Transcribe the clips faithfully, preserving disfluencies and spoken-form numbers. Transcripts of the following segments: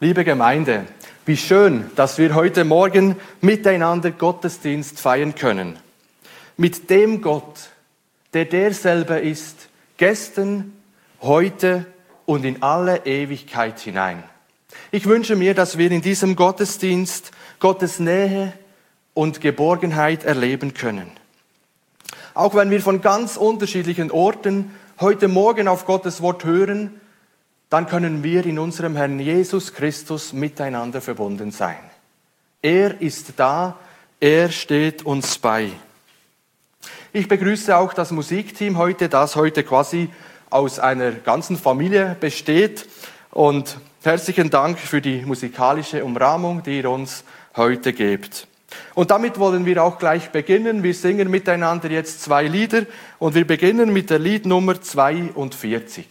Liebe Gemeinde, wie schön, dass wir heute Morgen miteinander Gottesdienst feiern können. Mit dem Gott, der derselbe ist, gestern, heute und in alle Ewigkeit hinein. Ich wünsche mir, dass wir in diesem Gottesdienst Gottes Nähe und Geborgenheit erleben können. Auch wenn wir von ganz unterschiedlichen Orten heute Morgen auf Gottes Wort hören, dann können wir in unserem Herrn Jesus Christus miteinander verbunden sein. Er ist da, er steht uns bei. Ich begrüße auch das Musikteam heute, das heute quasi aus einer ganzen Familie besteht. Und herzlichen Dank für die musikalische Umrahmung, die ihr uns heute gebt. Und damit wollen wir auch gleich beginnen. Wir singen miteinander jetzt zwei Lieder und wir beginnen mit der Liednummer zweiundvierzig.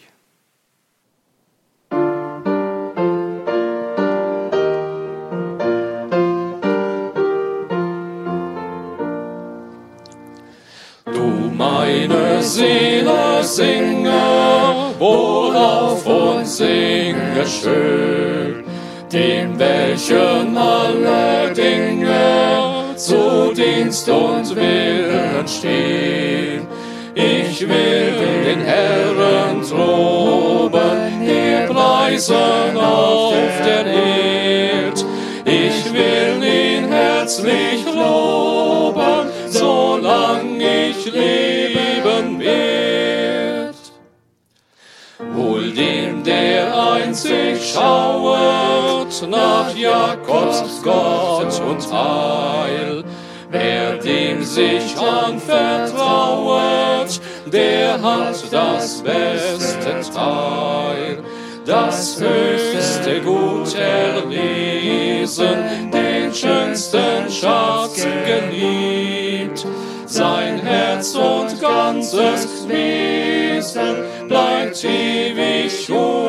Meine Seele singe, wohlauf und singe schön, dem welchen alle Dinge zu Dienst und Willen stehen. Ich will den Herrn loben, ihn preisen auf der Erd. Ich will ihn herzlich loben, solang ich leben werd. Wohl dem, der einzig schauet nach Jakobs Gott und Heil, wer dem sich anvertrauet, der hat das beste Teil. Das höchste Gut erlesen, den schönsten Schatz geliebt. Sein Herz und ganzes Wesen bleibt ewig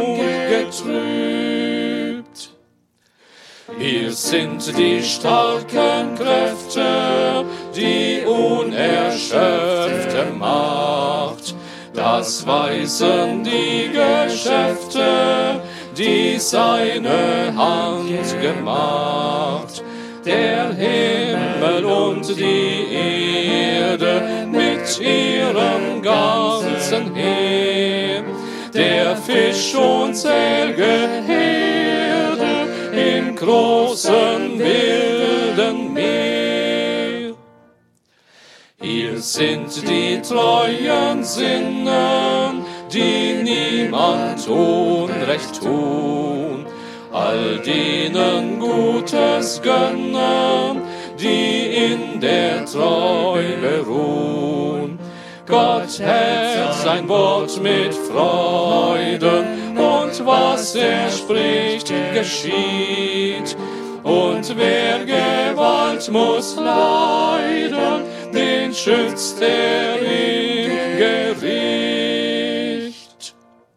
ungetrübt. Hier sind die starken Kräfte, die unerschöpfte Macht. Das weisen die Geschäfte, die seine Hand gemacht. Der Himmel und die Erde mit ihrem ganzen Heer, der Fisch und zählge Herde im großen wilden Meer. Hier sind die treuen Sinnen, die niemand Unrecht tun, all denen Gutes gönnen, die in der Treu beruhen. Gott hält sein Wort mit Freuden, und was er spricht, geschieht. Und wer Gewalt muss leiden, den schützt er im Gericht.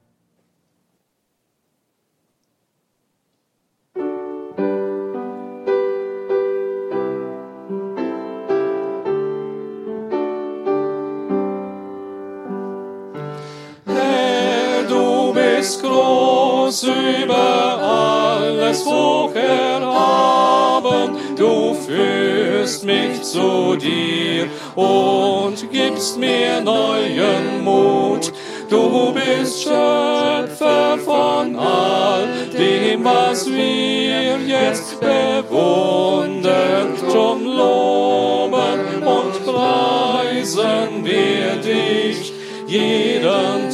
Herr, du bist groß über alles hoch erhaben, du führst mich zu dir und gibst mir neuen Mut. Du bist Schöpfer von all dem, was wir jetzt bewundern. Drum loben und preisen wir dich jeden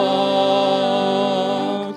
Tag.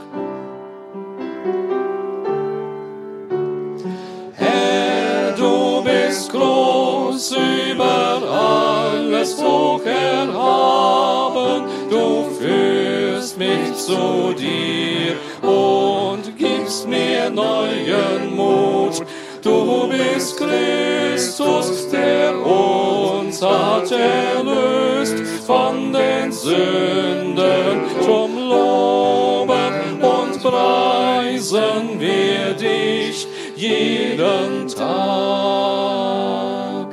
Herr, du bist groß über alles hoch erhaben, du führst mich zu dir und gibst mir neuen Mut. Du bist Christus, der uns hat erlöst von den Sünden. Drum loben und preisen wir dich jeden Tag.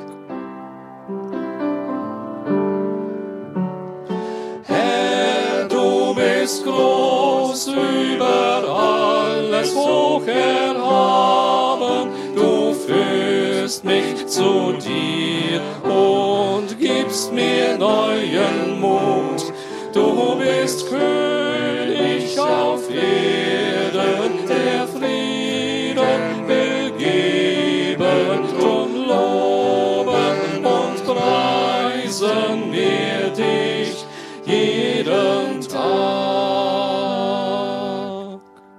Herr, du bist groß über alles alles hoch erhaben, du führst mich zu dir und gibst mir neuen Mut. Du bist König auf Erden, der Frieden will geben, drum loben und preisen wir dich jeden Tag.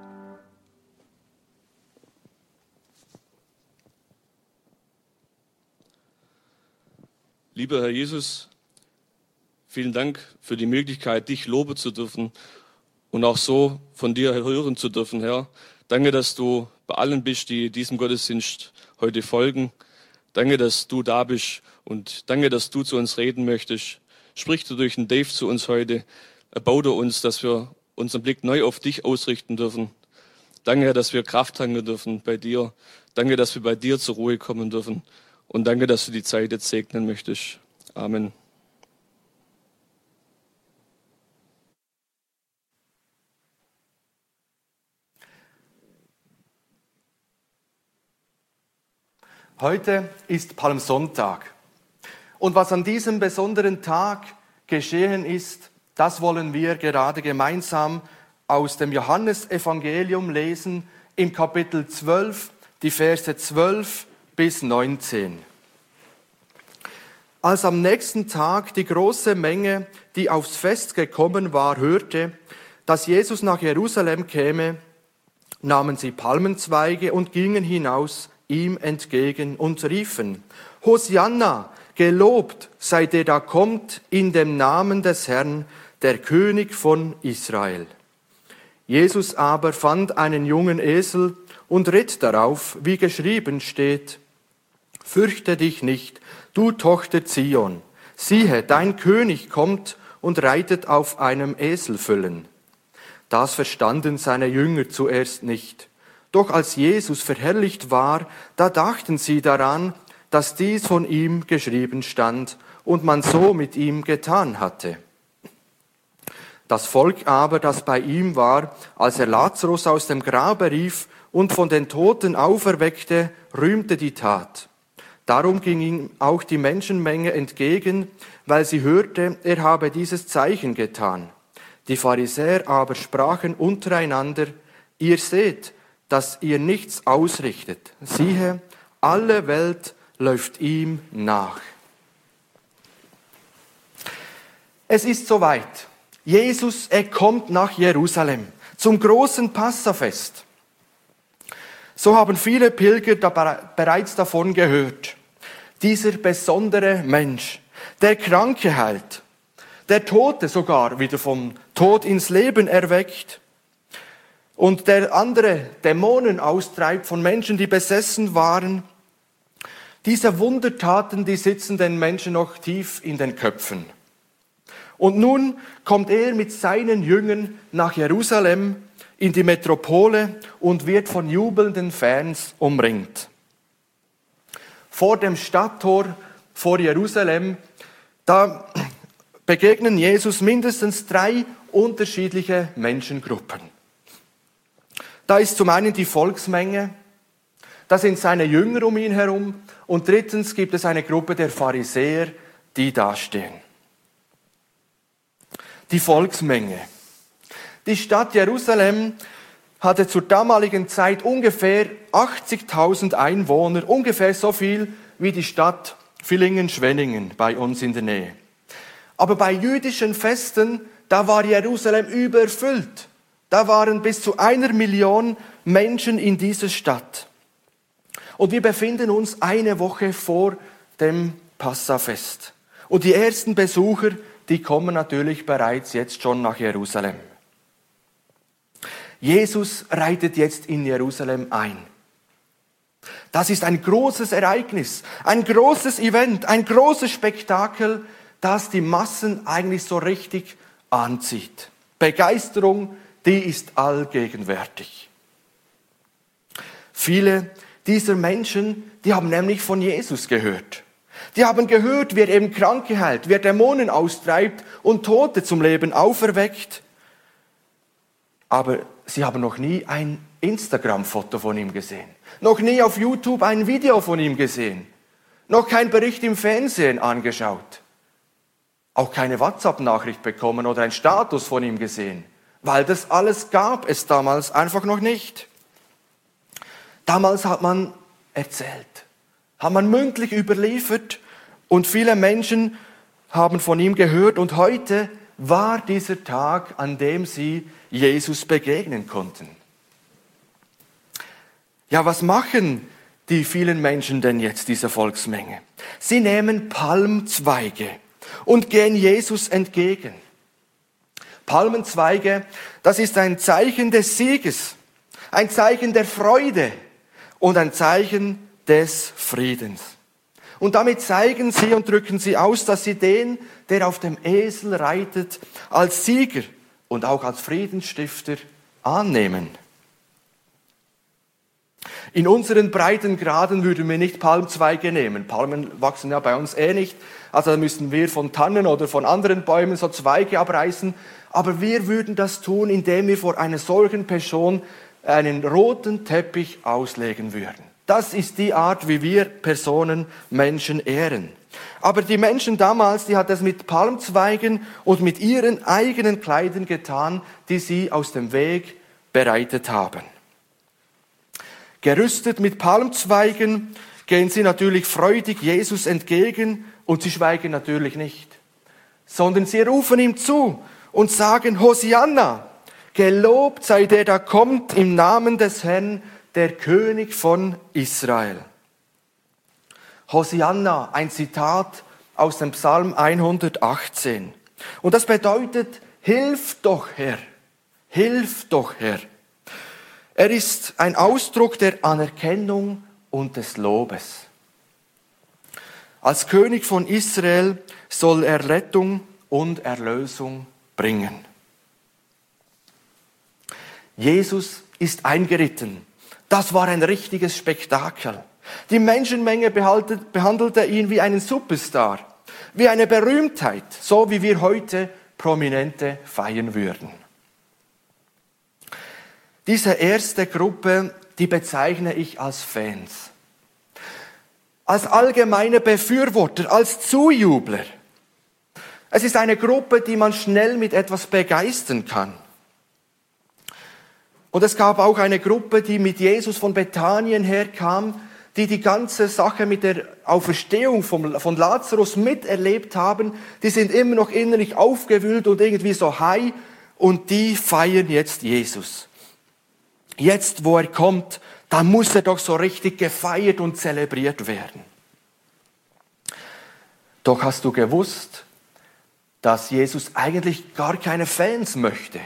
Lieber Herr Jesus, vielen Dank für die Möglichkeit, dich loben zu dürfen und auch so von dir hören zu dürfen, Herr. Danke, dass du bei allen bist, die diesem Gottesdienst heute folgen. Danke, dass du da bist und danke, dass du zu uns reden möchtest. Sprich du durch den Dave zu uns heute. Erbau du uns, dass wir unseren Blick neu auf dich ausrichten dürfen. Danke, Herr, dass wir Kraft tanken dürfen bei dir. Danke, dass wir bei dir zur Ruhe kommen dürfen. Und danke, dass du die Zeit jetzt segnen möchtest. Amen. Heute ist Palmsonntag. Und was an diesem besonderen Tag geschehen ist, das wollen wir gerade gemeinsam aus dem Johannesevangelium lesen, im Kapitel zwölf, die Verse zwölf bis neunzehn. Als am nächsten Tag die große Menge, die aufs Fest gekommen war, hörte, dass Jesus nach Jerusalem käme, nahmen sie Palmenzweige und gingen hinaus ihm entgegen und riefen: Hosianna, gelobt sei der da kommt in dem Namen des Herrn, der König von Israel. Jesus aber fand einen jungen Esel und ritt darauf, wie geschrieben steht: Fürchte dich nicht, du Tochter Zion, siehe, dein König kommt und reitet auf einem Eselfüllen. Das verstanden seine Jünger zuerst nicht. Doch als Jesus verherrlicht war, da dachten sie daran, dass dies von ihm geschrieben stand und man so mit ihm getan hatte. Das Volk aber, das bei ihm war, als er Lazarus aus dem Grabe rief und von den Toten auferweckte, rühmte die Tat. Darum ging ihm auch die Menschenmenge entgegen, weil sie hörte, er habe dieses Zeichen getan. Die Pharisäer aber sprachen untereinander: Ihr seht, dass ihr nichts ausrichtet. Siehe, alle Welt läuft ihm nach. Es ist soweit. Jesus, er kommt nach Jerusalem zum großen Passafest. So haben viele Pilger da bereits davon gehört. Dieser besondere Mensch, der Kranke heilt, der Tote sogar wieder vom Tod ins Leben erweckt und der andere Dämonen austreibt von Menschen, die besessen waren. Diese Wundertaten, die sitzen den Menschen noch tief in den Köpfen. Und nun kommt er mit seinen Jüngern nach Jerusalem in die Metropole und wird von jubelnden Fans umringt. Vor dem Stadttor, vor Jerusalem, da begegnen Jesus mindestens drei unterschiedliche Menschengruppen. Da ist zum einen die Volksmenge, da sind seine Jünger um ihn herum und drittens gibt es eine Gruppe der Pharisäer, die dastehen. Die Volksmenge. Die Stadt Jerusalem hatte zur damaligen Zeit ungefähr achtzigtausend Einwohner, ungefähr so viel wie die Stadt Villingen-Schwenningen bei uns in der Nähe. Aber bei jüdischen Festen, da war Jerusalem überfüllt. Da waren bis zu einer Million Menschen in dieser Stadt. Und wir befinden uns eine Woche vor dem Passafest. Und die ersten Besucher, die kommen natürlich bereits jetzt schon nach Jerusalem. Jesus reitet jetzt in Jerusalem ein. Das ist ein großes Ereignis, ein großes Event, ein großes Spektakel, das die Massen eigentlich so richtig anzieht. Begeisterung, die ist allgegenwärtig. Viele dieser Menschen, die haben nämlich von Jesus gehört. Die haben gehört, wie er eben Kranke heilt, wie er Dämonen austreibt und Tote zum Leben auferweckt. Aber sie haben noch nie ein Instagram-Foto von ihm gesehen. Noch nie auf YouTube ein Video von ihm gesehen. Noch kein Bericht im Fernsehen angeschaut. Auch keine WhatsApp-Nachricht bekommen oder einen Status von ihm gesehen. Weil das alles gab es damals einfach noch nicht. Damals hat man erzählt, hat man mündlich überliefert und viele Menschen haben von ihm gehört und heute war dieser Tag, an dem sie Jesus begegnen konnten. Ja, was machen die vielen Menschen denn jetzt, diese Volksmenge? Sie nehmen Palmzweige und gehen Jesus entgegen. Palmenzweige, das ist ein Zeichen des Sieges, ein Zeichen der Freude und ein Zeichen des Friedens. Und damit zeigen sie und drücken sie aus, dass sie den, der auf dem Esel reitet, als Sieger und auch als Friedensstifter annehmen. In unseren Breitengraden würden wir nicht Palmzweige nehmen. Palmen wachsen ja bei uns eh nicht. Also da müssen wir von Tannen oder von anderen Bäumen so Zweige abreißen. Aber wir würden das tun, indem wir vor einer solchen Person einen roten Teppich auslegen würden. Das ist die Art, wie wir Personen, Menschen ehren. Aber die Menschen damals, die hat es mit Palmzweigen und mit ihren eigenen Kleidern getan, die sie aus dem Weg bereitet haben. Gerüstet mit Palmzweigen gehen sie natürlich freudig Jesus entgegen und sie schweigen natürlich nicht, sondern sie rufen ihm zu und sagen, Hosianna, gelobt sei der, der kommt im Namen des Herrn, der König von Israel. Hosianna, ein Zitat aus dem Psalm hundertachtzehn. Und das bedeutet, hilf doch Herr, hilf doch Herr. Er ist ein Ausdruck der Anerkennung und des Lobes. Als König von Israel soll er Rettung und Erlösung bringen. Jesus ist eingeritten. Das war ein richtiges Spektakel. Die Menschenmenge behandelte ihn wie einen Superstar, wie eine Berühmtheit, so wie wir heute Prominente feiern würden. Diese erste Gruppe, die bezeichne ich als Fans, als allgemeine Befürworter, als Zujubler. Es ist eine Gruppe, die man schnell mit etwas begeistern kann. Und es gab auch eine Gruppe, die mit Jesus von Bethanien herkam, die die ganze Sache mit der Auferstehung von, von Lazarus miterlebt haben. Die sind immer noch innerlich aufgewühlt und irgendwie so high und die feiern jetzt Jesus. Jetzt, wo er kommt, da muss er doch so richtig gefeiert und zelebriert werden. Doch hast du gewusst, dass Jesus eigentlich gar keine Fans möchte?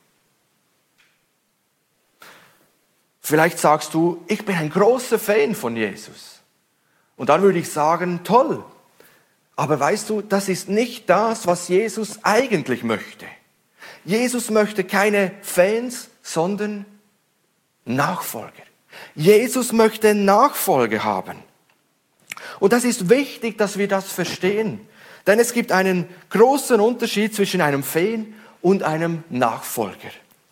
Vielleicht sagst du, ich bin ein großer Fan von Jesus. Und dann würde ich sagen, toll. Aber weißt du, das ist nicht das, was Jesus eigentlich möchte. Jesus möchte keine Fans, sondern Nachfolger. Jesus möchte Nachfolge haben. Und das ist wichtig, dass wir das verstehen. Denn es gibt einen großen Unterschied zwischen einem Fan und einem Nachfolger.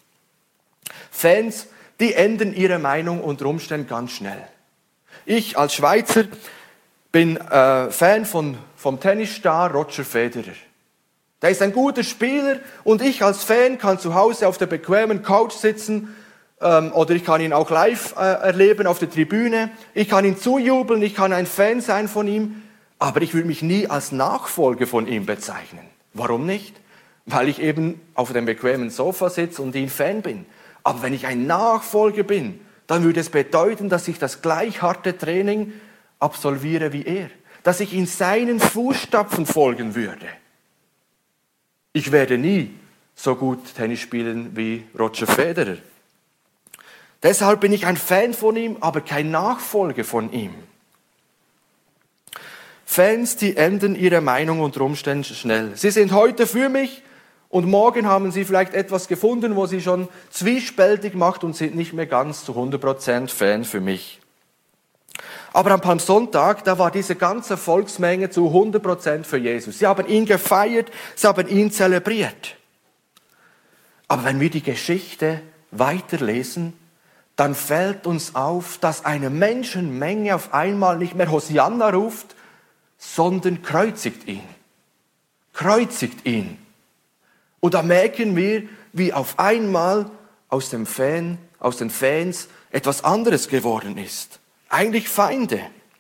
Fans, die ändern ihre Meinung unter Umständen ganz schnell. Ich als Schweizer bin äh, Fan von, vom Tennisstar Roger Federer. Der ist ein guter Spieler und ich als Fan kann zu Hause auf der bequemen Couch sitzen, oder ich kann ihn auch live äh, erleben auf der Tribüne. Ich kann ihn zujubeln, ich kann ein Fan sein von ihm, aber ich würde mich nie als Nachfolger von ihm bezeichnen. Warum nicht? Weil ich eben auf dem bequemen Sofa sitze und ihn Fan bin. Aber wenn ich ein Nachfolger bin, dann würde es bedeuten, dass ich das gleich harte Training absolviere wie er. Dass ich in seinen Fußstapfen folgen würde. Ich werde nie so gut Tennis spielen wie Roger Federer. Deshalb bin ich ein Fan von ihm, aber kein Nachfolger von ihm. Fans, die ändern ihre Meinung unter Umständen schnell. Sie sind heute für mich und morgen haben sie vielleicht etwas gefunden, wo sie schon zwiespältig macht und sind nicht mehr ganz zu hundert Prozent Fan für mich. Aber am Palmsonntag, da war diese ganze Volksmenge zu hundert Prozent für Jesus. Sie haben ihn gefeiert, sie haben ihn zelebriert. Aber wenn wir die Geschichte weiterlesen, dann fällt uns auf, dass eine Menschenmenge auf einmal nicht mehr Hosianna ruft, sondern kreuzigt ihn. Kreuzigt ihn. Und da merken wir, wie auf einmal aus dem Fan, aus den Fans etwas anderes geworden ist. Eigentlich Feinde.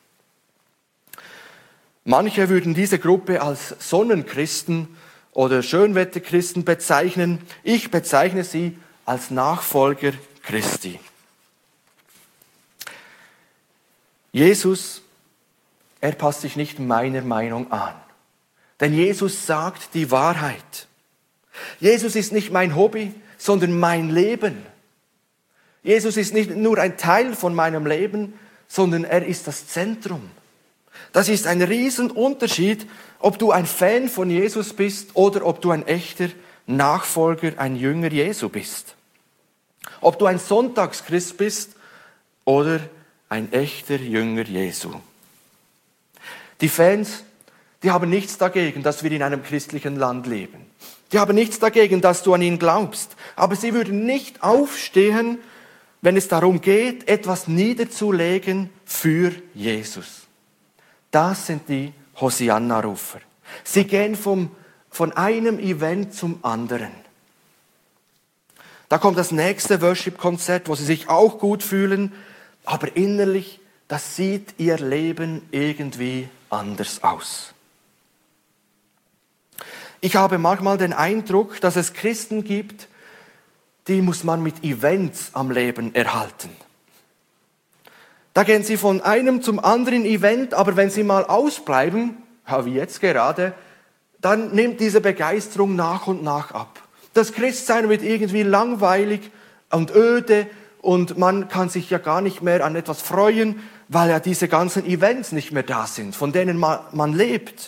Manche würden diese Gruppe als Sonnenchristen oder Schönwetterchristen bezeichnen. Ich bezeichne sie als Nachfolger Christi. Jesus, er passt sich nicht meiner Meinung an. Denn Jesus sagt die Wahrheit. Jesus ist nicht mein Hobby, sondern mein Leben. Jesus ist nicht nur ein Teil von meinem Leben, sondern er ist das Zentrum. Das ist ein Riesenunterschied, ob du ein Fan von Jesus bist oder ob du ein echter Nachfolger, ein Jünger Jesu bist. Ob du ein Sonntagschrist bist oder ein echter Jünger Jesu. Die Fans, die haben nichts dagegen, dass wir in einem christlichen Land leben. Die haben nichts dagegen, dass du an ihn glaubst. Aber sie würden nicht aufstehen, wenn es darum geht, etwas niederzulegen für Jesus. Das sind die Hosianna-Rufer. Sie gehen vom, von einem Event zum anderen. Da kommt das nächste Worship-Konzert, wo sie sich auch gut fühlen, aber innerlich, das sieht ihr Leben irgendwie anders aus. Ich habe manchmal den Eindruck, dass es Christen gibt, die muss man mit Events am Leben erhalten. Da gehen sie von einem zum anderen Event, aber wenn sie mal ausbleiben, ja, wie jetzt gerade, dann nimmt diese Begeisterung nach und nach ab. Das Christsein wird irgendwie langweilig und öde und man kann sich ja gar nicht mehr an etwas freuen, weil ja diese ganzen Events nicht mehr da sind, von denen man, man lebt.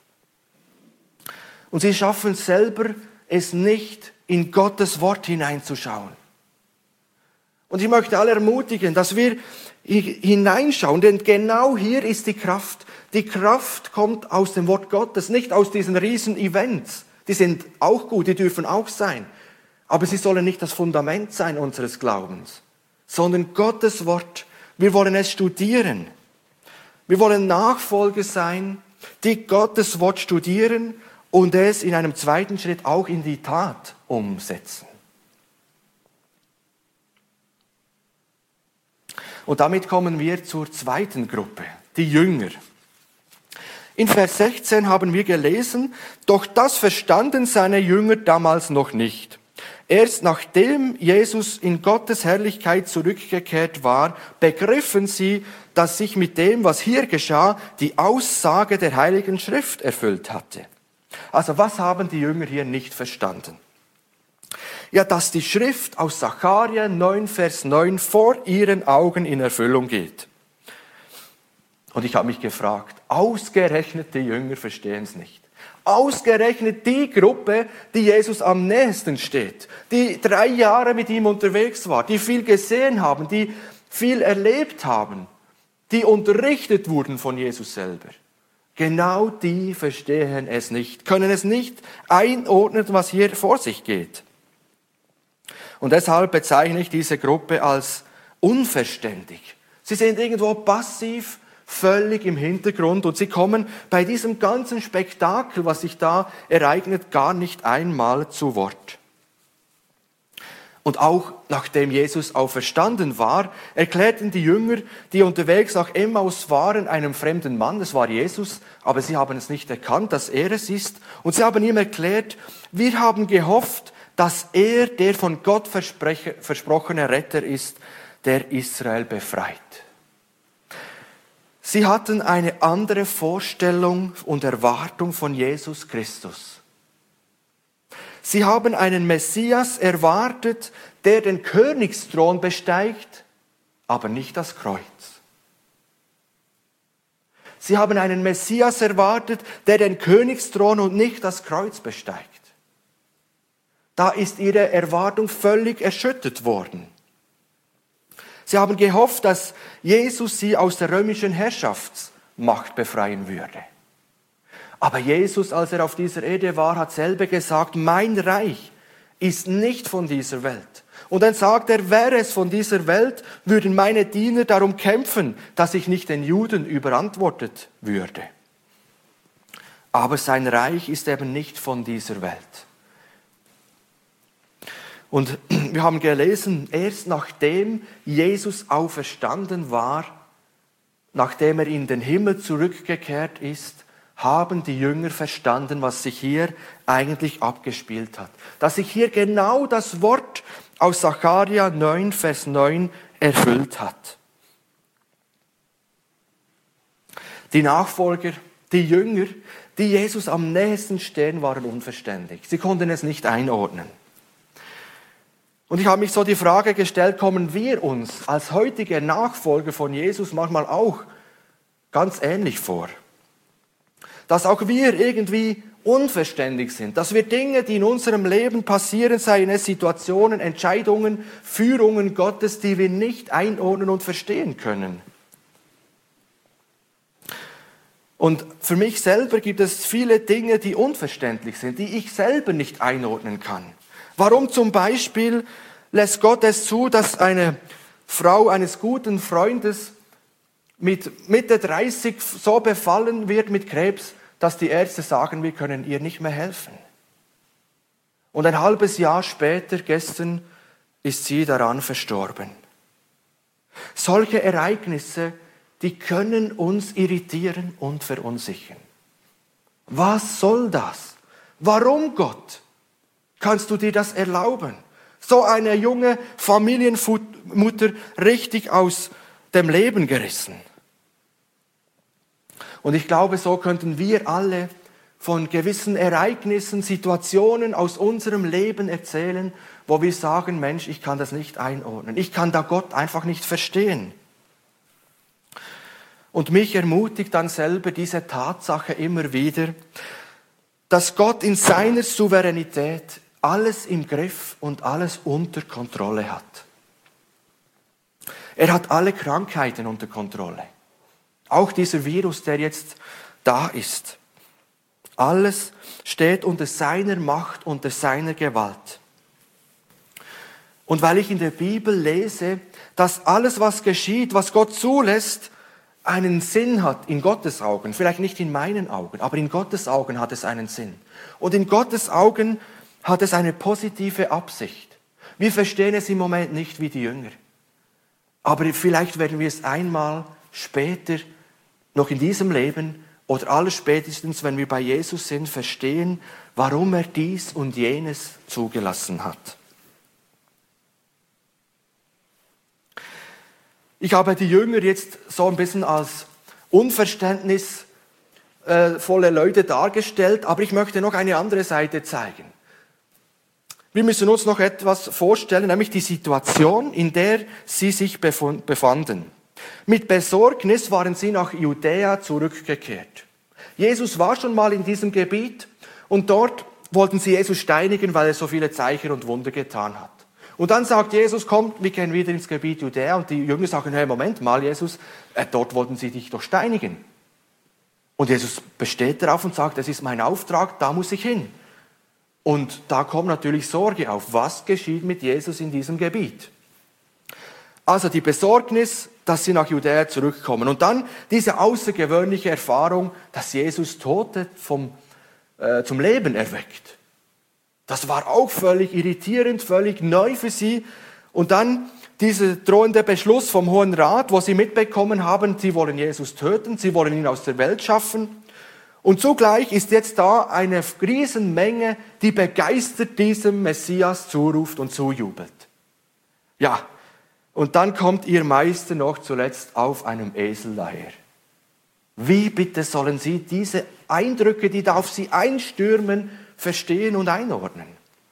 Und sie schaffen selber es nicht, in Gottes Wort hineinzuschauen. Und ich möchte alle ermutigen, dass wir hineinschauen, denn genau hier ist die Kraft. Die Kraft kommt aus dem Wort Gottes, nicht aus diesen riesen Events. Die sind auch gut, die dürfen auch sein. Aber sie sollen nicht das Fundament sein unseres Glaubens, sondern Gottes Wort. Wir wollen es studieren. Wir wollen Nachfolger sein, die Gottes Wort studieren und es in einem zweiten Schritt auch in die Tat umsetzen. Und damit kommen wir zur zweiten Gruppe, die Jünger. In Vers sechzehn haben wir gelesen, doch das verstanden seine Jünger damals noch nicht. Erst nachdem Jesus in Gottes Herrlichkeit zurückgekehrt war, begriffen sie, dass sich mit dem, was hier geschah, die Aussage der Heiligen Schrift erfüllt hatte. Also was haben die Jünger hier nicht verstanden? Ja, dass die Schrift aus Sacharja neun, Vers neun vor ihren Augen in Erfüllung geht. Und ich habe mich gefragt, ausgerechnet die Jünger verstehen es nicht. Ausgerechnet die Gruppe, die Jesus am nächsten steht, die drei Jahre mit ihm unterwegs war, die viel gesehen haben, die viel erlebt haben, die unterrichtet wurden von Jesus selber. Genau die verstehen es nicht, können es nicht einordnen, was hier vor sich geht. Und deshalb bezeichne ich diese Gruppe als unverständig. Sie sind irgendwo passiv, völlig im Hintergrund und sie kommen bei diesem ganzen Spektakel, was sich da ereignet, gar nicht einmal zu Wort. Und auch nachdem Jesus auferstanden war, erklärten die Jünger, die unterwegs nach Emmaus waren, einem fremden Mann, es war Jesus, aber sie haben es nicht erkannt, dass er es ist. Und sie haben ihm erklärt, wir haben gehofft, dass er der von Gott versprochene Retter ist, der Israel befreit. Sie hatten eine andere Vorstellung und Erwartung von Jesus Christus. Sie haben einen Messias erwartet, der den Königsthron besteigt, aber nicht das Kreuz. Sie haben einen Messias erwartet, der den Königsthron und nicht das Kreuz besteigt. Da ist ihre Erwartung völlig erschüttert worden. Sie haben gehofft, dass Jesus sie aus der römischen Herrschaftsmacht befreien würde. Aber Jesus, als er auf dieser Erde war, hat selber gesagt, mein Reich ist nicht von dieser Welt. Und dann sagt er, wäre es von dieser Welt, würden meine Diener darum kämpfen, dass ich nicht den Juden überantwortet würde. Aber sein Reich ist eben nicht von dieser Welt. Und wir haben gelesen, erst nachdem Jesus auferstanden war, nachdem er in den Himmel zurückgekehrt ist, haben die Jünger verstanden, was sich hier eigentlich abgespielt hat. Dass sich hier genau das Wort aus Sacharja neun, Vers neun erfüllt hat. Die Nachfolger, die Jünger, die Jesus am nächsten stehen, waren unverständlich. Sie konnten es nicht einordnen. Und ich habe mich so die Frage gestellt, kommen wir uns als heutige Nachfolger von Jesus manchmal auch ganz ähnlich vor? Dass auch wir irgendwie unverständlich sind, dass wir Dinge, die in unserem Leben passieren, seien es Situationen, Entscheidungen, Führungen Gottes, die wir nicht einordnen und verstehen können. Und für mich selber gibt es viele Dinge, die unverständlich sind, die ich selber nicht einordnen kann. Warum zum Beispiel lässt Gott es zu, dass eine Frau eines guten Freundes mit Mitte dreißig so befallen wird mit Krebs, dass die Ärzte sagen, wir können ihr nicht mehr helfen. Und ein halbes Jahr später, gestern, ist sie daran verstorben. Solche Ereignisse, die können uns irritieren und verunsichern. Was soll das? Warum, Gott? Kannst du dir das erlauben? So eine junge Familienmutter richtig aus dem Leben gerissen. Und ich glaube, so könnten wir alle von gewissen Ereignissen, Situationen aus unserem Leben erzählen, wo wir sagen, Mensch, ich kann das nicht einordnen. Ich kann da Gott einfach nicht verstehen. Und mich ermutigt dann selber diese Tatsache immer wieder, dass Gott in seiner Souveränität alles im Griff und alles unter Kontrolle hat. Er hat alle Krankheiten unter Kontrolle. Auch dieser Virus, der jetzt da ist. Alles steht unter seiner Macht, unter seiner Gewalt. Und weil ich in der Bibel lese, dass alles, was geschieht, was Gott zulässt, einen Sinn hat in Gottes Augen. Vielleicht nicht in meinen Augen, aber in Gottes Augen hat es einen Sinn. Und in Gottes Augen hat es eine positive Absicht. Wir verstehen es im Moment nicht wie die Jünger. Aber vielleicht werden wir es einmal später, noch in diesem Leben oder allerspätestens, wenn wir bei Jesus sind, verstehen, warum er dies und jenes zugelassen hat. Ich habe die Jünger jetzt so ein bisschen als unverständnisvolle Leute dargestellt, aber ich möchte noch eine andere Seite zeigen. Wir müssen uns noch etwas vorstellen, nämlich die Situation, in der sie sich befanden. Mit Besorgnis waren sie nach Judäa zurückgekehrt. Jesus war schon mal in diesem Gebiet und dort wollten sie Jesus steinigen, weil er so viele Zeichen und Wunder getan hat. Und dann sagt Jesus, kommt, wir gehen wieder ins Gebiet Judäa. Und die Jünger sagen, hey, Moment mal, Jesus, äh, dort wollten sie dich doch steinigen. Und Jesus besteht darauf und sagt, das ist mein Auftrag, da muss ich hin. Und da kommt natürlich Sorge auf. Was geschieht mit Jesus in diesem Gebiet? Also die Besorgnis, dass sie nach Judäa zurückkommen. Und dann diese außergewöhnliche Erfahrung, dass Jesus Tote vom, äh, zum Leben erweckt. Das war auch völlig irritierend, völlig neu für sie. Und dann dieser drohende Beschluss vom Hohen Rat, wo sie mitbekommen haben, sie wollen Jesus töten, sie wollen ihn aus der Welt schaffen. Und zugleich ist jetzt da eine Riesenmenge, die begeistert diesem Messias zuruft und zujubelt. Ja, und dann kommt ihr Meister noch zuletzt auf einem Esel daher. Wie bitte sollen sie diese Eindrücke, die da auf sie einstürmen, verstehen und einordnen?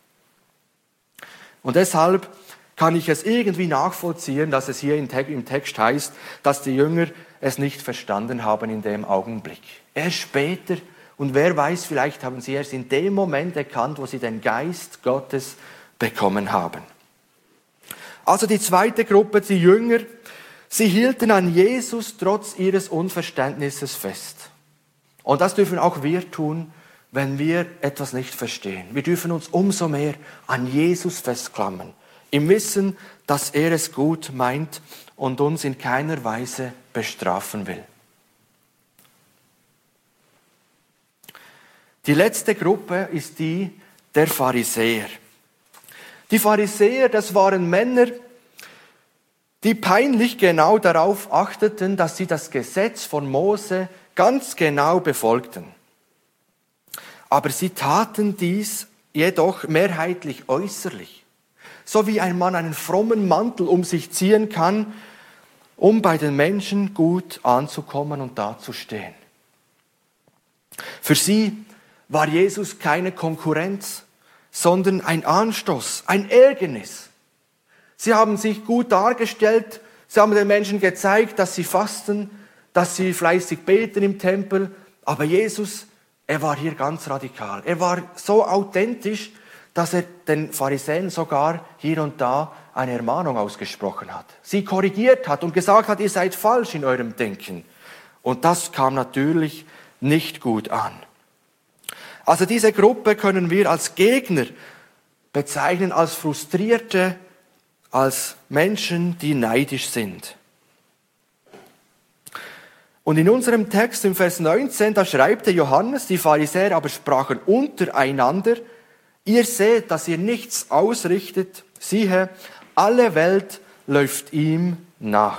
Und deshalb kann ich es irgendwie nachvollziehen, dass es hier im Text heißt, dass die Jünger es nicht verstanden haben in dem Augenblick. Erst später, und wer weiß, vielleicht haben sie erst in dem Moment erkannt, wo sie den Geist Gottes bekommen haben. Also die zweite Gruppe, die Jünger, sie hielten an Jesus trotz ihres Unverständnisses fest. Und das dürfen auch wir tun, wenn wir etwas nicht verstehen. Wir dürfen uns umso mehr an Jesus festklammern. im Wissen, dass er es gut meint und uns in keiner Weise bestrafen will. Die letzte Gruppe ist die der Pharisäer. Die Pharisäer, das waren Männer, die peinlich genau darauf achteten, dass sie das Gesetz von Mose ganz genau befolgten. Aber sie taten dies jedoch mehrheitlich äußerlich, so wie ein Mann einen frommen Mantel um sich ziehen kann, um bei den Menschen gut anzukommen und dazustehen. Für sie war Jesus keine Konkurrenz, sondern ein Anstoß, ein Ärgernis. Sie haben sich gut dargestellt, sie haben den Menschen gezeigt, dass sie fasten, dass sie fleißig beten im Tempel, aber Jesus, er war hier ganz radikal. Er war so authentisch, dass er den Pharisäern sogar hier und da eine Ermahnung ausgesprochen hat. Sie korrigiert hat und gesagt hat, ihr seid falsch in eurem Denken. Und das kam natürlich nicht gut an. Also diese Gruppe können wir als Gegner bezeichnen, als Frustrierte, als Menschen, die neidisch sind. Und in unserem Text im Vers neunzehn, da schreibt der Johannes, die Pharisäer aber sprachen untereinander, ihr seht, dass ihr nichts ausrichtet, siehe, alle Welt läuft ihm nach.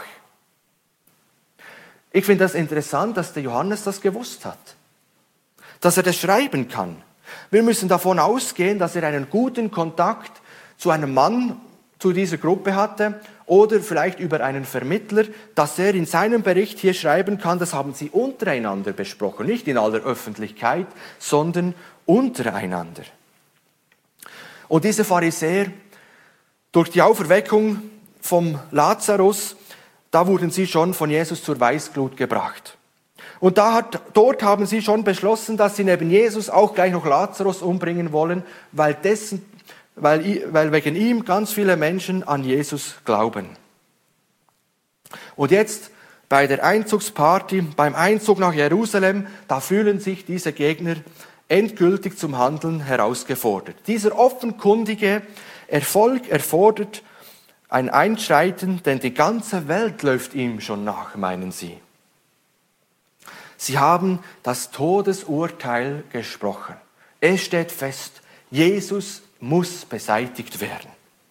Ich finde das interessant, dass der Johannes das gewusst hat, dass er das schreiben kann. Wir müssen davon ausgehen, dass er einen guten Kontakt zu einem Mann, zu dieser Gruppe hatte oder vielleicht über einen Vermittler, dass er in seinem Bericht hier schreiben kann, das haben sie untereinander besprochen, nicht in aller Öffentlichkeit, sondern untereinander. Und diese Pharisäer, durch die Auferweckung vom Lazarus, da wurden sie schon von Jesus zur Weißglut gebracht. Und da hat, dort haben sie schon beschlossen, dass sie neben Jesus auch gleich noch Lazarus umbringen wollen, weil, dessen, weil, weil wegen ihm ganz viele Menschen an Jesus glauben. Und jetzt bei der Einzugsparty, beim Einzug nach Jerusalem, da fühlen sich diese Gegner endgültig zum Handeln herausgefordert. Dieser offenkundige Erfolg erfordert ein Einschreiten, denn die ganze Welt läuft ihm schon nach, meinen sie. Sie haben das Todesurteil gesprochen. Es steht fest, Jesus muss beseitigt werden.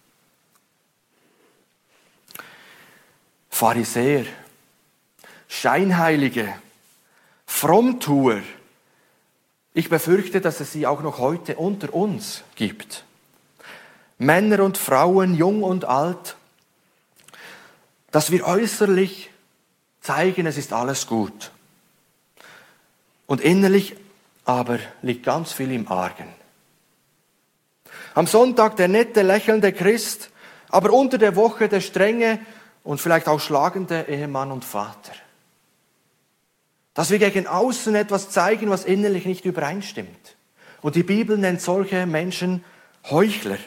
Pharisäer, Scheinheilige, Frommtuer, ich befürchte, dass es sie auch noch heute unter uns gibt. Männer und Frauen, jung und alt, dass wir äußerlich zeigen, es ist alles gut. Und innerlich aber liegt ganz viel im Argen. Am Sonntag der nette, lächelnde Christ, aber unter der Woche der strenge und vielleicht auch schlagende Ehemann und Vater. Dass wir gegen außen etwas zeigen, was innerlich nicht übereinstimmt. Und die Bibel nennt solche Menschen Heuchler.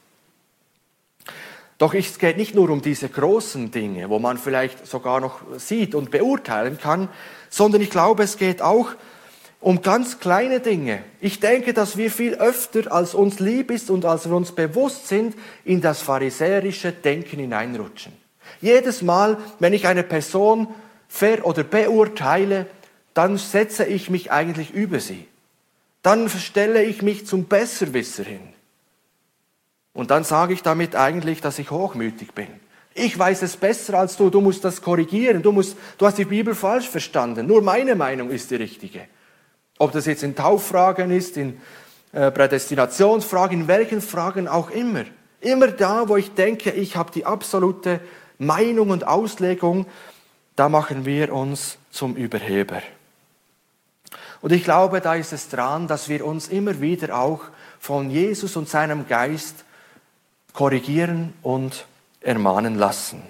Doch es geht nicht nur um diese großen Dinge, wo man vielleicht sogar noch sieht und beurteilen kann, sondern ich glaube, es geht auch um ganz kleine Dinge. Ich denke, dass wir viel öfter, als uns lieb ist und als wir uns bewusst sind, in das pharisäerische Denken hineinrutschen. Jedes Mal, wenn ich eine Person ver- oder beurteile, dann setze ich mich eigentlich über sie. Dann stelle ich mich zum Besserwisser hin. Und dann sage ich damit eigentlich, dass ich hochmütig bin. Ich weiß es besser als du, du musst das korrigieren, du, musst, du hast die Bibel falsch verstanden, nur meine Meinung ist die richtige. Ob das jetzt in Tauffragen ist, in äh, Prädestinationsfragen, in welchen Fragen auch immer. Immer da, wo ich denke, ich habe die absolute Meinung und Auslegung, da machen wir uns zum Überheber. Und ich glaube, da ist es dran, dass wir uns immer wieder auch von Jesus und seinem Geist korrigieren und ermahnen lassen.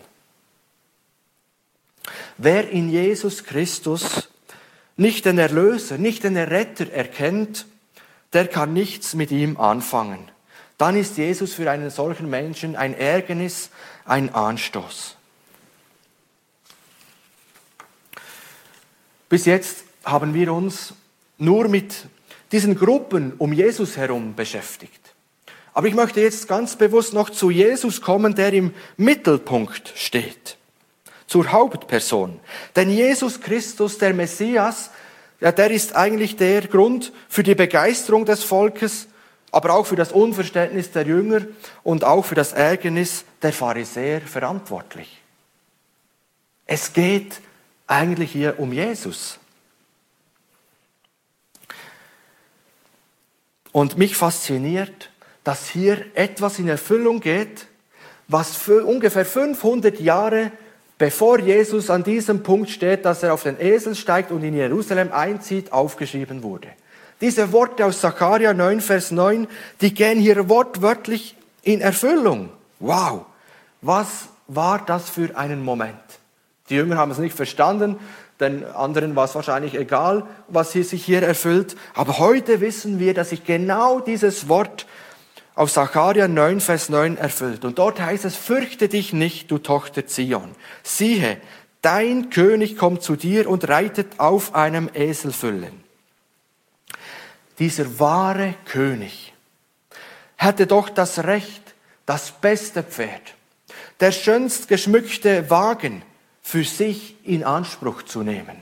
Wer in Jesus Christus nicht den Erlöser, nicht den Erretter erkennt, der kann nichts mit ihm anfangen. Dann ist Jesus für einen solchen Menschen ein Ärgernis, ein Anstoß. Bis jetzt haben wir uns nur mit diesen Gruppen um Jesus herum beschäftigt. Aber ich möchte jetzt ganz bewusst noch zu Jesus kommen, der im Mittelpunkt steht. Zur Hauptperson. Denn Jesus Christus, der Messias, ja, der ist eigentlich der Grund für die Begeisterung des Volkes, aber auch für das Unverständnis der Jünger und auch für das Ärgernis der Pharisäer verantwortlich. Es geht eigentlich hier um Jesus. Und mich fasziniert, dass hier etwas in Erfüllung geht, was für ungefähr fünfhundert Jahre bevor Jesus an diesem Punkt steht, dass er auf den Esel steigt und in Jerusalem einzieht, aufgeschrieben wurde. Diese Worte aus Sacharja neun, Vers neun, die gehen hier wortwörtlich in Erfüllung. Wow, was war das für einen Moment? Die Jünger haben es nicht verstanden, den anderen war es wahrscheinlich egal, was hier sich hier erfüllt. Aber heute wissen wir, dass sich genau dieses Wort auf Sacharja neun, Vers neun erfüllt. Und dort heißt es, fürchte dich nicht, du Tochter Zion. Siehe, dein König kommt zu dir und reitet auf einem Eselfüllen. Dieser wahre König hätte doch das Recht, das beste Pferd, der schönst geschmückte Wagen für sich in Anspruch zu nehmen.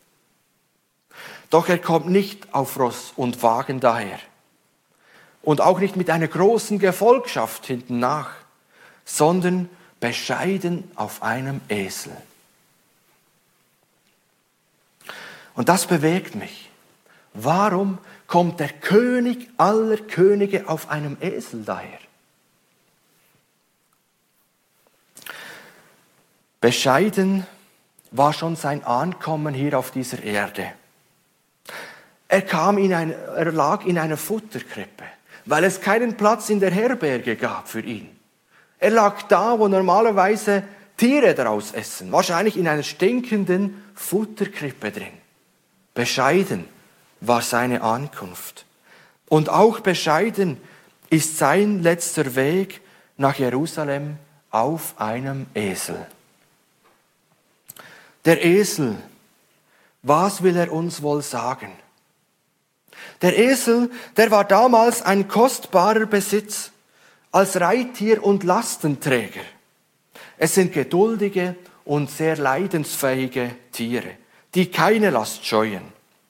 Doch er kommt nicht auf Ross und Wagen daher. Und auch nicht mit einer großen Gefolgschaft hinten nach, sondern bescheiden auf einem Esel. Und das bewegt mich. Warum kommt der König aller Könige auf einem Esel daher? Bescheiden war schon sein Ankommen hier auf dieser Erde. Er kam in ein, er lag in einer Futterkrippe, weil es keinen Platz in der Herberge gab für ihn. Er lag da, wo normalerweise Tiere daraus essen, wahrscheinlich in einer stinkenden Futterkrippe drin. Bescheiden war seine Ankunft. Und auch bescheiden ist sein letzter Weg nach Jerusalem auf einem Esel. Der Esel, was will er uns wohl sagen? Der Esel, der war damals ein kostbarer Besitz als Reittier und Lastenträger. Es sind geduldige und sehr leidensfähige Tiere, die keine Last scheuen.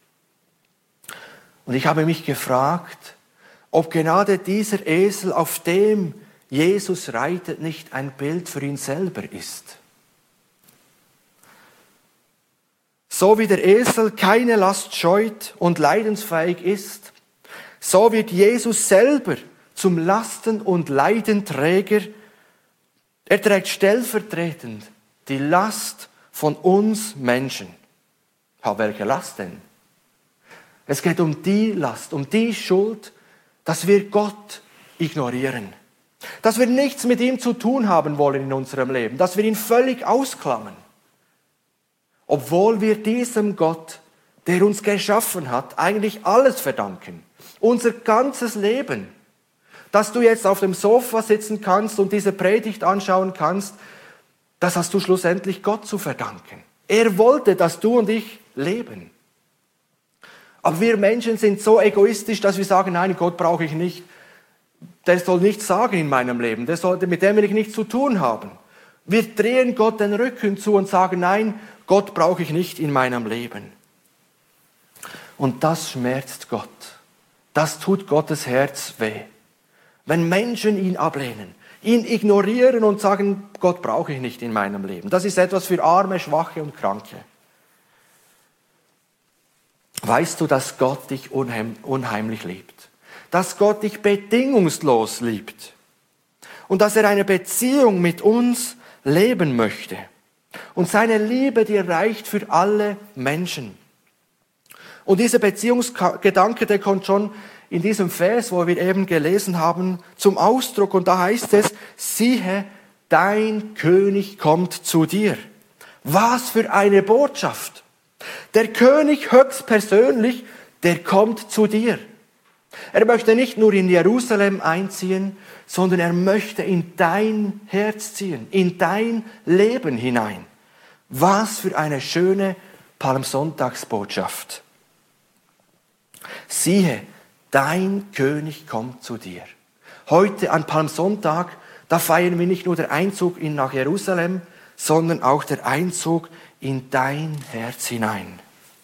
Und ich habe mich gefragt, ob gerade dieser Esel, auf dem Jesus reitet, nicht ein Bild für ihn selber ist. So wie der Esel keine Last scheut und leidensfähig ist, so wird Jesus selber zum Lasten- und Leidenträger. Er trägt stellvertretend die Last von uns Menschen. Ja, welche Last denn? Es geht um die Last, um die Schuld, dass wir Gott ignorieren. Dass wir nichts mit ihm zu tun haben wollen in unserem Leben. Dass wir ihn völlig ausklammern. Obwohl wir diesem Gott, der uns geschaffen hat, eigentlich alles verdanken. Unser ganzes Leben. Dass du jetzt auf dem Sofa sitzen kannst und diese Predigt anschauen kannst, das hast du schlussendlich Gott zu verdanken. Er wollte, dass du und ich leben. Aber wir Menschen sind so egoistisch, dass wir sagen, nein, Gott brauche ich nicht. Der soll nichts sagen in meinem Leben. Der sollte, mit dem will ich nichts zu tun haben. Wir drehen Gott den Rücken zu und sagen, nein, Gott brauche ich nicht in meinem Leben. Und das schmerzt Gott. Das tut Gottes Herz weh. Wenn Menschen ihn ablehnen, ihn ignorieren und sagen, Gott brauche ich nicht in meinem Leben. Das ist etwas für Arme, Schwache und Kranke. Weißt du, dass Gott dich unheim, unheimlich liebt? Dass Gott dich bedingungslos liebt? Und dass er eine Beziehung mit uns leben möchte? Und seine Liebe, die reicht für alle Menschen. Und dieser Beziehungsgedanke, der kommt schon in diesem Vers, wo wir eben gelesen haben, zum Ausdruck. Und da heißt es, siehe, dein König kommt zu dir. Was für eine Botschaft! Der König höchstpersönlich, der kommt zu dir. Er möchte nicht nur in Jerusalem einziehen, sondern er möchte in dein Herz ziehen, in dein Leben hinein. Was für eine schöne Palmsonntagsbotschaft. Siehe, dein König kommt zu dir. Heute an Palmsonntag, da feiern wir nicht nur den Einzug in, nach Jerusalem, sondern auch der Einzug in dein Herz hinein.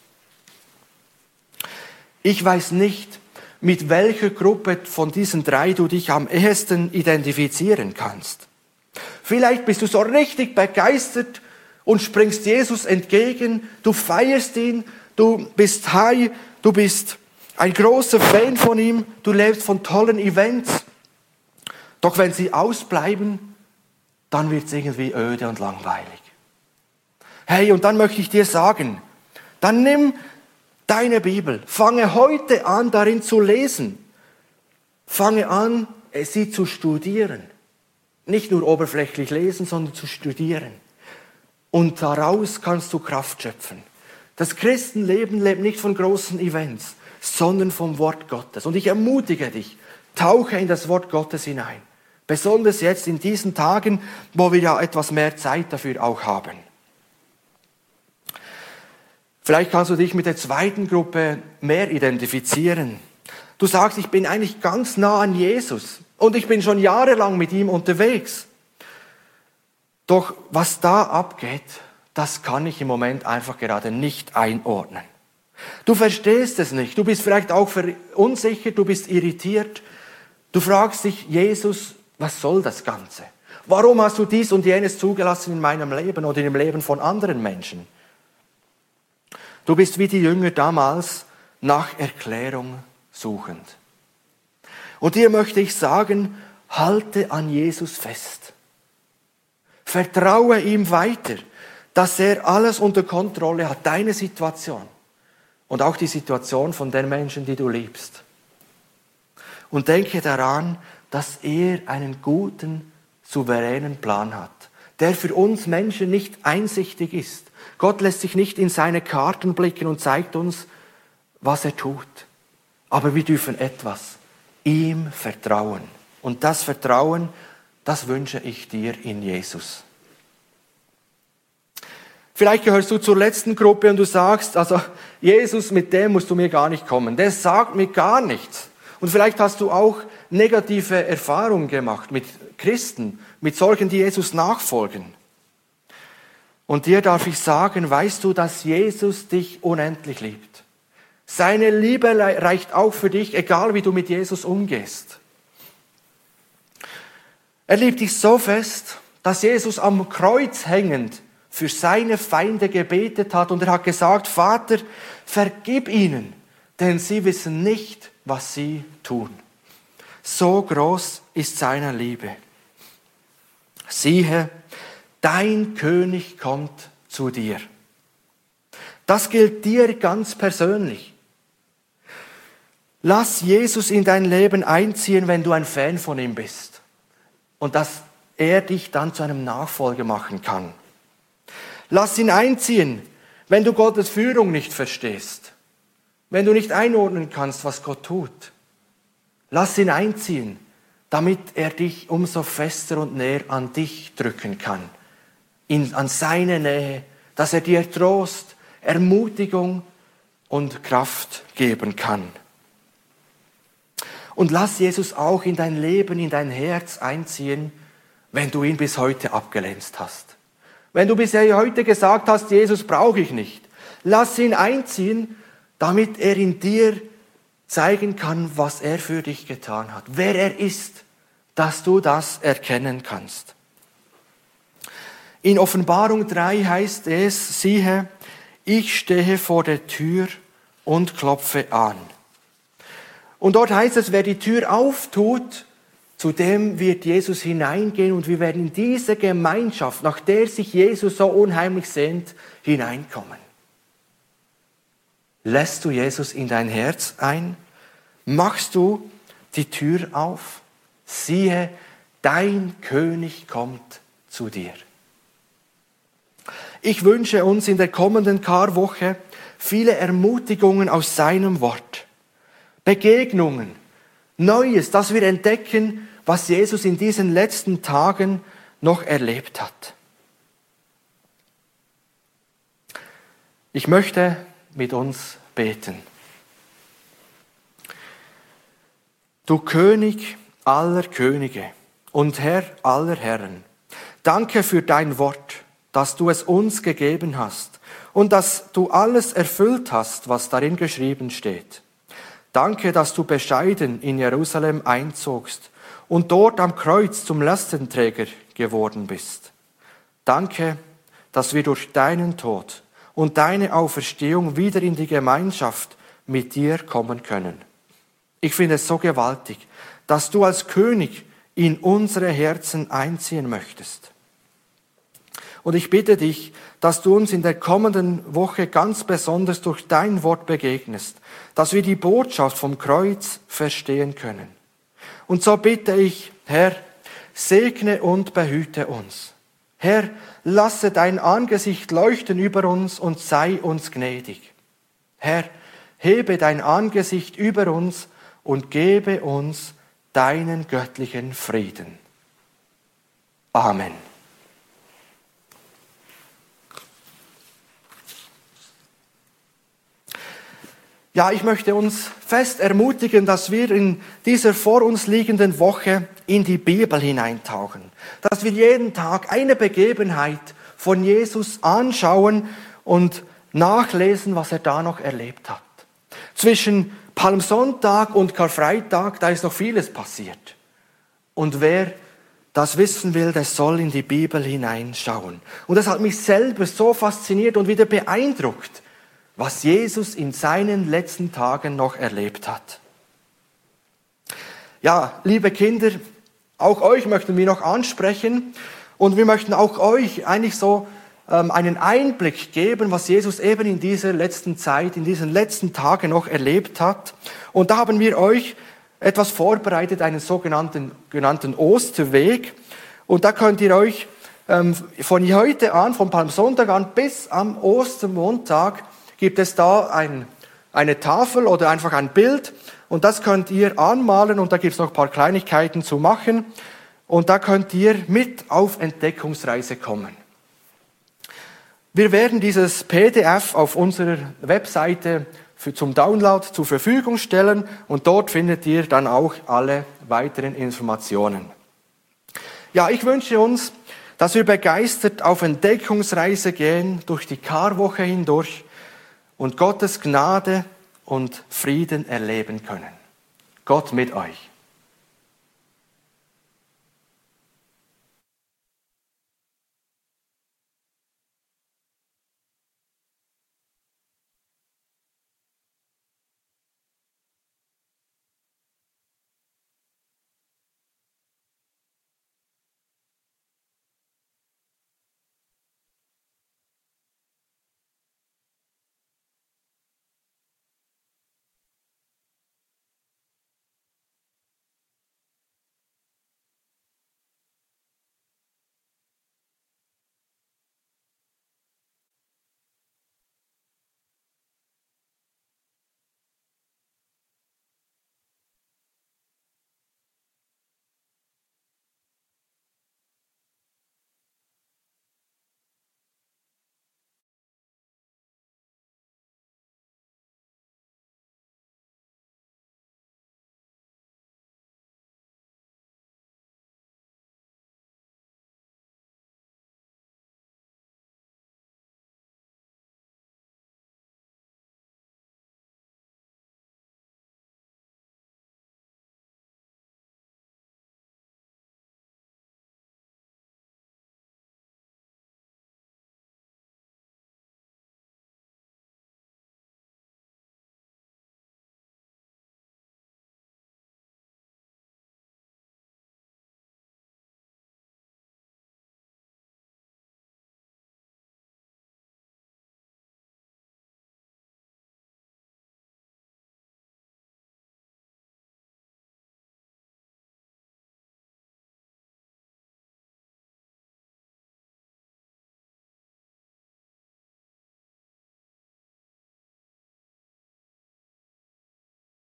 Ich weiß nicht, mit welcher Gruppe von diesen drei du dich am ehesten identifizieren kannst. Vielleicht bist du so richtig begeistert und springst Jesus entgegen, du feierst ihn, du bist high, du bist ein großer Fan von ihm, du lebst von tollen Events. Doch wenn sie ausbleiben, dann wird es irgendwie öde und langweilig. Hey, und dann möchte ich dir sagen, dann nimm deine Bibel, fange heute an, darin zu lesen. Fange an, sie zu studieren. Nicht nur oberflächlich lesen, sondern zu studieren. Und daraus kannst du Kraft schöpfen. Das Christenleben lebt nicht von großen Events, sondern vom Wort Gottes. Und ich ermutige dich, tauche in das Wort Gottes hinein. Besonders jetzt in diesen Tagen, wo wir ja etwas mehr Zeit dafür auch haben. Vielleicht kannst du dich mit der zweiten Gruppe mehr identifizieren. Du sagst, ich bin eigentlich ganz nah an Jesus und ich bin schon jahrelang mit ihm unterwegs. Doch was da abgeht, das kann ich im Moment einfach gerade nicht einordnen. Du verstehst es nicht, du bist vielleicht auch verunsichert, du bist irritiert. Du fragst dich, Jesus, was soll das Ganze? Warum hast du dies und jenes zugelassen in meinem Leben oder im Leben von anderen Menschen? Du bist wie die Jünger damals nach Erklärung suchend. Und dir möchte ich sagen, halte an Jesus fest. Vertraue ihm weiter, dass er alles unter Kontrolle hat, deine Situation und auch die Situation von den Menschen, die du liebst. Und denke daran, dass er einen guten, souveränen Plan hat, der für uns Menschen nicht einsichtig ist. Gott lässt sich nicht in seine Karten blicken und zeigt uns, was er tut. Aber wir dürfen etwas, ihm vertrauen. Und das Vertrauen, das wünsche ich dir in Jesus. Vielleicht gehörst du zur letzten Gruppe und du sagst, also Jesus, mit dem musst du mir gar nicht kommen. Der sagt mir gar nichts. Und vielleicht hast du auch negative Erfahrungen gemacht mit Christen, mit solchen, die Jesus nachfolgen. Und dir darf ich sagen, weißt du, dass Jesus dich unendlich liebt. Seine Liebe reicht auch für dich, egal wie du mit Jesus umgehst. Er liebt dich so fest, dass Jesus am Kreuz hängend für seine Feinde gebetet hat und er hat gesagt, Vater, vergib ihnen, denn sie wissen nicht, was sie tun. So groß ist seine Liebe. Siehe, dein König kommt zu dir. Das gilt dir ganz persönlich. Lass Jesus in dein Leben einziehen, wenn du ein Fan von ihm bist. Und dass er dich dann zu einem Nachfolger machen kann. Lass ihn einziehen, wenn du Gottes Führung nicht verstehst. Wenn du nicht einordnen kannst, was Gott tut. Lass ihn einziehen, damit er dich umso fester und näher an dich drücken kann. In, an seine Nähe, dass er dir Trost, Ermutigung und Kraft geben kann. Und lass Jesus auch in dein Leben, in dein Herz einziehen, wenn du ihn bis heute abgelehnt hast. Wenn du bisher heute gesagt hast, Jesus brauche ich nicht. Lass ihn einziehen, damit er in dir zeigen kann, was er für dich getan hat. Wer er ist, dass du das erkennen kannst. In Offenbarung drei heißt es, siehe, ich stehe vor der Tür und klopfe an. Und dort heißt es, wer die Tür auftut, zu dem wird Jesus hineingehen und wir werden in diese Gemeinschaft, nach der sich Jesus so unheimlich sehnt, hineinkommen. Lässt du Jesus in dein Herz ein? Machst du die Tür auf? Siehe, dein König kommt zu dir. Ich wünsche uns in der kommenden Karwoche viele Ermutigungen aus seinem Wort. Begegnungen, Neues, dass wir entdecken, was Jesus in diesen letzten Tagen noch erlebt hat. Ich möchte mit uns beten. Du König aller Könige und Herr aller Herren, danke für dein Wort, dass du es uns gegeben hast und dass du alles erfüllt hast, was darin geschrieben steht. Danke, dass du bescheiden in Jerusalem einzogst und dort am Kreuz zum Lastenträger geworden bist. Danke, dass wir durch deinen Tod und deine Auferstehung wieder in die Gemeinschaft mit dir kommen können. Ich finde es so gewaltig, dass du als König in unsere Herzen einziehen möchtest. Und ich bitte dich, dass du uns in der kommenden Woche ganz besonders durch dein Wort begegnest, dass wir die Botschaft vom Kreuz verstehen können. Und so bitte ich, Herr, segne und behüte uns. Herr, lasse dein Angesicht leuchten über uns und sei uns gnädig. Herr, hebe dein Angesicht über uns und gebe uns deinen göttlichen Frieden. Amen. Ja, ich möchte uns fest ermutigen, dass wir in dieser vor uns liegenden Woche in die Bibel hineintauchen. Dass wir jeden Tag eine Begebenheit von Jesus anschauen und nachlesen, was er da noch erlebt hat. Zwischen Palmsonntag und Karfreitag, da ist noch vieles passiert. Und wer das wissen will, der soll in die Bibel hineinschauen. Und das hat mich selber so fasziniert und wieder beeindruckt, was Jesus in seinen letzten Tagen noch erlebt hat. Ja, liebe Kinder, auch euch möchten wir noch ansprechen und wir möchten auch euch eigentlich so ähm, einen Einblick geben, was Jesus eben in dieser letzten Zeit, in diesen letzten Tagen noch erlebt hat. Und da haben wir euch etwas vorbereitet, einen sogenannten genannten Osterweg. Und da könnt ihr euch ähm, von heute an, vom Palmsonntag an bis am Ostermontag gibt es da ein, eine Tafel oder einfach ein Bild und das könnt ihr anmalen und da gibt es noch ein paar Kleinigkeiten zu machen und da könnt ihr mit auf Entdeckungsreise kommen. Wir werden dieses P D F auf unserer Webseite für, zum Download zur Verfügung stellen und dort findet ihr dann auch alle weiteren Informationen. Ja, ich wünsche uns, dass wir begeistert auf Entdeckungsreise gehen durch die Karwoche hindurch und Gottes Gnade und Frieden erleben können. Gott mit euch.